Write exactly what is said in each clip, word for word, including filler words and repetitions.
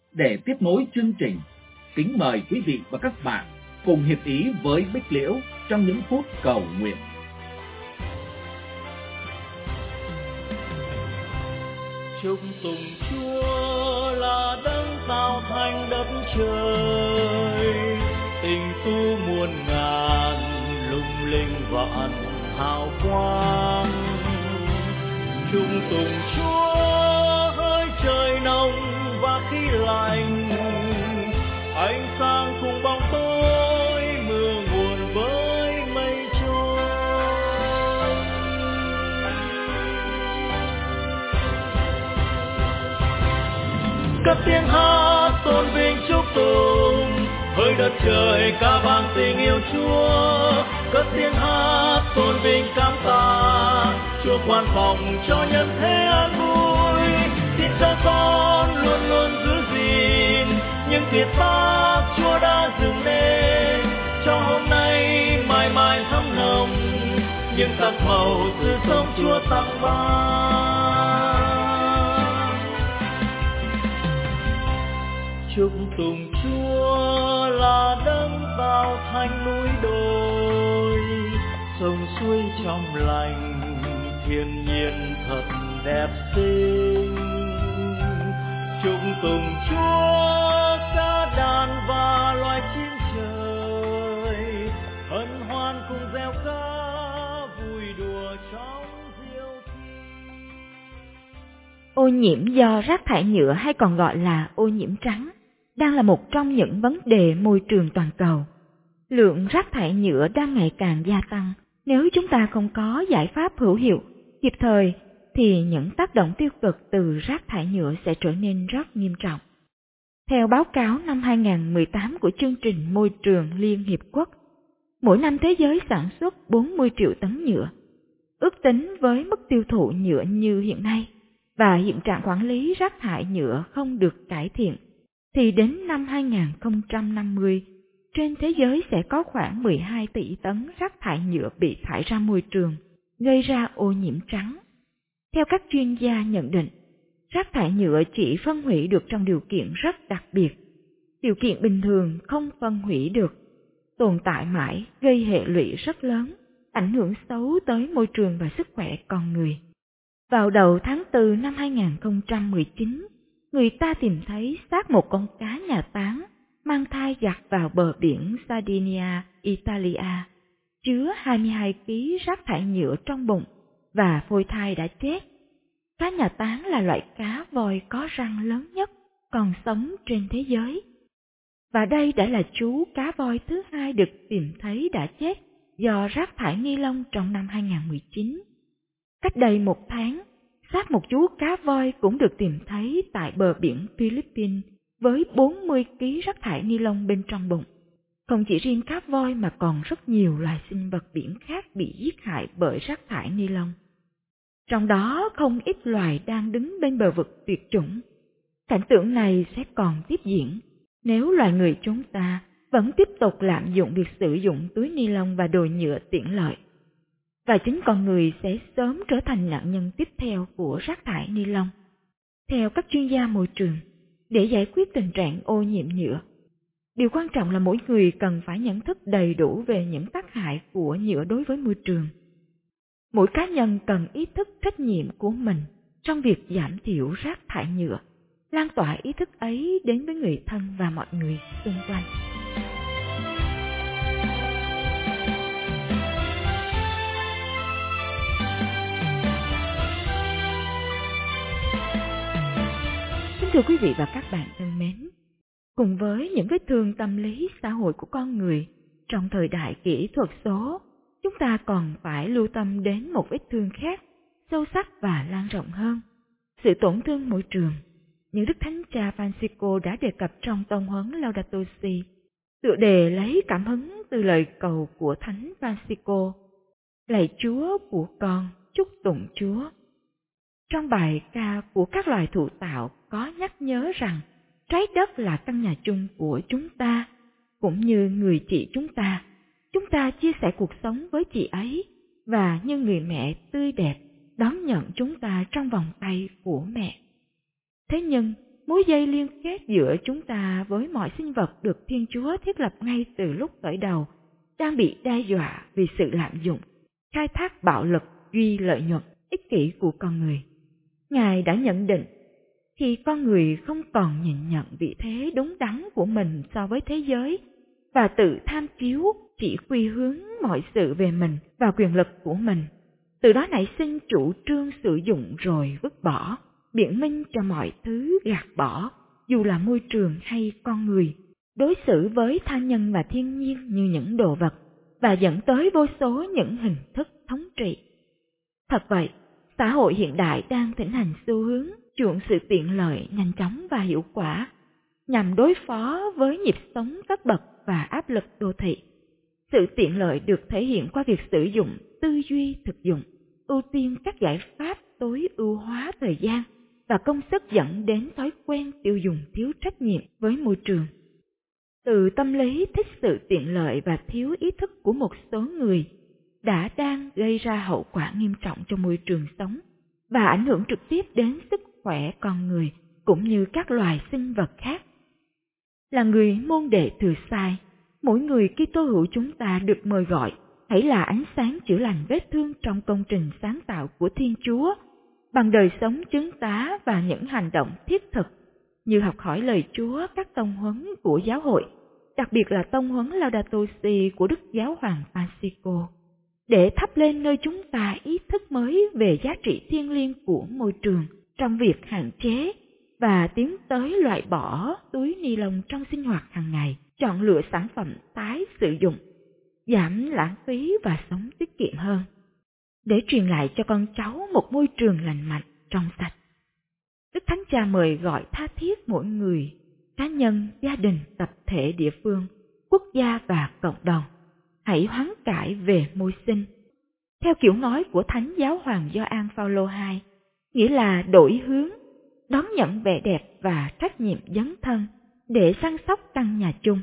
Để tiếp nối chương trình, kính mời quý vị và các bạn cùng hiệp ý với Bích Liễu trong những phút cầu nguyện. Chúc tùng Chúa là đấng tạo thành đất trời, tình tu muôn ngàn, lung linh vạn hào quang. Chúc tùng Chúa hơi trời nồng và khí lạnh, ánh sáng cùng bóng tối, mưa nguồn với mây trôi. Cất tiếng hát tôn vinh chúc tùng, hơi đất trời ca vang tình yêu Chúa. Cất tiếng hát tôn vinh cảm tạ, Chúa quan phòng cho nhân thế an vui. Xin cho con luôn luôn giữ gìn những kiệt tác Chúa đã dựng nên, cho hôm nay mãi mãi thắm nồng những sắc màu sự sống Chúa tặng ban. Chúc tùng Chúa là đấng tạo thành núi đồi, sông suối trong lành, thiên nhiên thật đẹp xinh. Chúc tùng Chúa cả đàn và loài chim trời, hân hoan cùng reo ca vui đùa trong diêu thi. Ô nhiễm do rác thải nhựa hay còn gọi là ô nhiễm trắng đang là một trong những vấn đề môi trường toàn cầu. Lượng rác thải nhựa đang ngày càng gia tăng. Nếu chúng ta không có giải pháp hữu hiệu, kịp thời, thì những tác động tiêu cực từ rác thải nhựa sẽ trở nên rất nghiêm trọng. Theo báo cáo năm hai không một tám của chương trình Môi trường Liên Hiệp Quốc, mỗi năm thế giới sản xuất bốn mươi triệu tấn nhựa. Ước tính với mức tiêu thụ nhựa như hiện nay và hiện trạng quản lý rác thải nhựa không được cải thiện, thì đến năm hai không năm mươi, trên thế giới sẽ có khoảng mười hai tỷ tấn rác thải nhựa bị thải ra môi trường, gây ra ô nhiễm trắng. Theo các chuyên gia nhận định, rác thải nhựa chỉ phân hủy được trong điều kiện rất đặc biệt. Điều kiện bình thường không phân hủy được, tồn tại mãi gây hệ lụy rất lớn, ảnh hưởng xấu tới môi trường và sức khỏe con người. Vào đầu tháng tư năm hai không một chín, người ta tìm thấy xác một con cá nhà táng mang thai giặt vào bờ biển Sardinia, Italia, chứa hai mươi hai ki lô gam rác thải nhựa trong bụng và phôi thai đã chết. Cá nhà táng là loại cá voi có răng lớn nhất còn sống trên thế giới. Và đây đã là chú cá voi thứ hai được tìm thấy đã chết do rác thải ni lông trong năm hai không một chín. Cách đây một tháng, xác một chú cá voi cũng được tìm thấy tại bờ biển Philippines với bốn mươi ki lô gam rác thải ni lông bên trong bụng. Không chỉ riêng cá voi mà còn rất nhiều loài sinh vật biển khác bị giết hại bởi rác thải ni lông. Trong đó không ít loài đang đứng bên bờ vực tuyệt chủng. Cảnh tượng này sẽ còn tiếp diễn nếu loài người chúng ta vẫn tiếp tục lạm dụng việc sử dụng túi ni lông và đồ nhựa tiện lợi. Và chính con người sẽ sớm trở thành nạn nhân tiếp theo của rác thải ni lông. Theo các chuyên gia môi trường, để giải quyết tình trạng ô nhiễm nhựa, điều quan trọng là mỗi người cần phải nhận thức đầy đủ về những tác hại của nhựa đối với môi trường. Mỗi cá nhân cần ý thức trách nhiệm của mình trong việc giảm thiểu rác thải nhựa, lan tỏa ý thức ấy đến với người thân và mọi người xung quanh. Xin thưa quý vị và các bạn thân mến, cùng với những vết thương tâm lý xã hội của con người trong thời đại kỹ thuật số, chúng ta còn phải lưu tâm đến một vết thương khác, sâu sắc và lan rộng hơn, sự tổn thương môi trường, như Đức Thánh Cha Francisco đã đề cập trong tông huấn Laudato Si, tựa đề lấy cảm hứng từ lời cầu của Thánh Francisco: Lạy Chúa của con, chúc tụng Chúa. Trong bài ca của các loài thụ tạo có nhắc nhớ rằng trái đất là căn nhà chung của chúng ta, cũng như người chị chúng ta. Chúng ta chia sẻ cuộc sống với chị ấy, và như người mẹ tươi đẹp đón nhận chúng ta trong vòng tay của mẹ. Thế nhưng, Mối dây liên kết giữa chúng ta với mọi sinh vật được Thiên Chúa thiết lập ngay từ lúc khởi đầu đang bị đe dọa vì sự lạm dụng, khai thác bạo lực, duy lợi nhuận, ích kỷ của con người. Ngài đã nhận định, khi con người không còn nhìn nhận vị thế đúng đắn của mình so với thế giới và tự tham chiếu chỉ quy hướng mọi sự về mình và quyền lực của mình, từ đó nảy sinh chủ trương sử dụng rồi vứt bỏ, biện minh cho mọi thứ gạt bỏ, dù là môi trường hay con người, đối xử với tha nhân và thiên nhiên như những đồ vật, và dẫn tới vô số những hình thức thống trị. Thật vậy, xã hội hiện đại đang thịnh hành xu hướng chuộng sự tiện lợi nhanh chóng và hiệu quả, nhằm đối phó với nhịp sống tất bật và áp lực đô thị. Sự tiện lợi được thể hiện qua việc sử dụng tư duy thực dụng, ưu tiên các giải pháp tối ưu hóa thời gian và công sức, dẫn đến thói quen tiêu dùng thiếu trách nhiệm với môi trường. Từ tâm lý thích sự tiện lợi và thiếu ý thức của một số người đã đang gây ra hậu quả nghiêm trọng cho môi trường sống và ảnh hưởng trực tiếp đến sức khỏe con người cũng như các loài sinh vật khác. Là người môn đệ thừa sai, mỗi người Kitô hữu chúng ta được mời gọi hãy là ánh sáng chữa lành vết thương trong công trình sáng tạo của Thiên Chúa bằng đời sống chứng tá và những hành động thiết thực như học hỏi lời Chúa, các tông huấn của giáo hội, đặc biệt là tông huấn Laudato Si của Đức Giáo hoàng Francisco, để thắp lên nơi chúng ta ý thức mới về giá trị thiêng liêng của môi trường trong việc hạn chế và tiến tới loại bỏ túi ni lông trong sinh hoạt hàng ngày, chọn lựa sản phẩm tái sử dụng, giảm lãng phí và sống tiết kiệm hơn, để truyền lại cho con cháu một môi trường lành mạnh, trong sạch. Đức Thánh Cha mời gọi tha thiết mỗi người, cá nhân, gia đình, tập thể địa phương, quốc gia và cộng đồng hãy hoán cải về môi sinh. Theo kiểu nói của Thánh Giáo hoàng Gioan Phaolô đệ nhị, nghĩa là đổi hướng, đón nhận vẻ đẹp và trách nhiệm dấn thân để săn sóc căn nhà chung.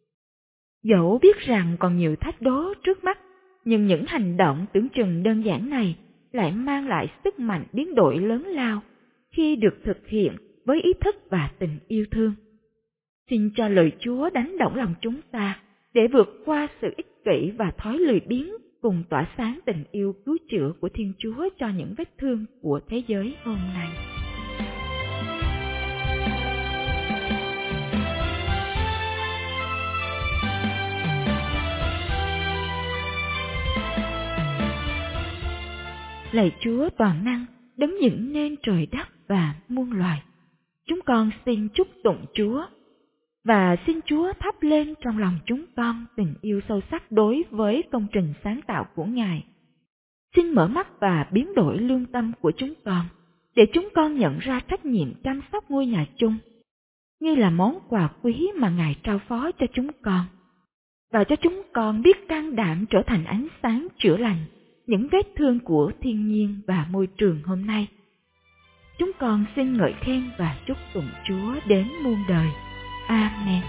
Dẫu biết rằng còn nhiều thách đố trước mắt, nhưng những hành động tưởng chừng đơn giản này lại mang lại sức mạnh biến đổi lớn lao khi được thực hiện với ý thức và tình yêu thương. Xin cho lời Chúa đánh động lòng chúng ta để vượt qua sự ích kỷ và thói lười biếng, cùng tỏa sáng tình yêu cứu chữa của Thiên Chúa cho những vết thương của thế giới hôm nay. Lạy Chúa toàn năng, đấng dựng nên trời đất và muôn loài, chúng con xin chúc tụng Chúa và xin Chúa thắp lên trong lòng chúng con tình yêu sâu sắc đối với công trình sáng tạo của Ngài. Xin mở mắt và biến đổi lương tâm của chúng con, để chúng con nhận ra trách nhiệm chăm sóc ngôi nhà chung, như là món quà quý mà Ngài trao phó cho chúng con, và cho chúng con biết can đảm trở thành ánh sáng chữa lành những vết thương của thiên nhiên và môi trường hôm nay. Chúng con xin ngợi khen và chúc tụng Chúa đến muôn đời. Amen.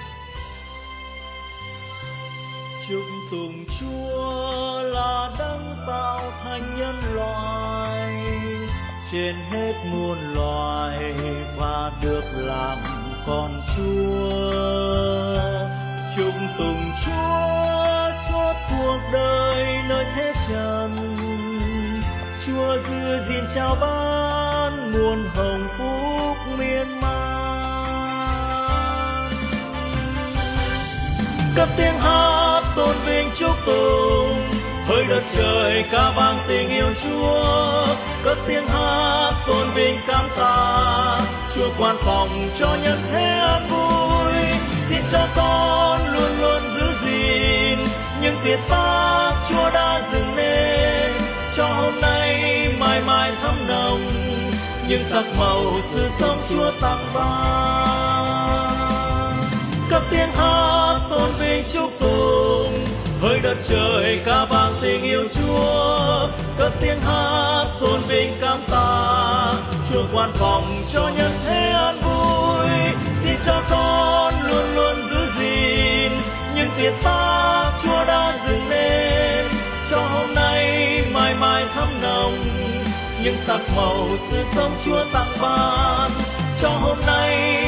Chúc tụng Chúa là đấng tạo thành nhân loại, trên hết muôn loài và được làm con Chúa. Chúc tụng Chúa suốt cuộc đời nơi thế trần, Chúa dư duyên trao ban muôn hồng phúc miên man. Cất tiếng hát tôn vinh chúc tụng, hỡi đất trời ca vang tình yêu Chúa. Cất tiếng hát tôn vinh cảm tạ, Chúa quan phòng cho nhân thế an vui. Xin cho con luôn luôn giữ gìn những tiết tác Chúa đã dựng nên, cho hôm nay mãi mãi thắm nồng những sắc màu sự sống Chúa tặng ban. Cất tiếng hát tôn vinh chúc tụng, hỡi đất trời ca vang tình yêu Chúa. Cất tiếng hát tôn vinh cảm tạ, Chúa quan phòng cho nhân thế an vui. Xin cho con luôn luôn giữ gìn những tiết tác Chúa đã dựng nên, cho hôm nay mãi mãi thắm nồng những sắc màu sự sống Chúa tặng ban. Cho hôm nay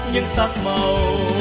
những sắc màu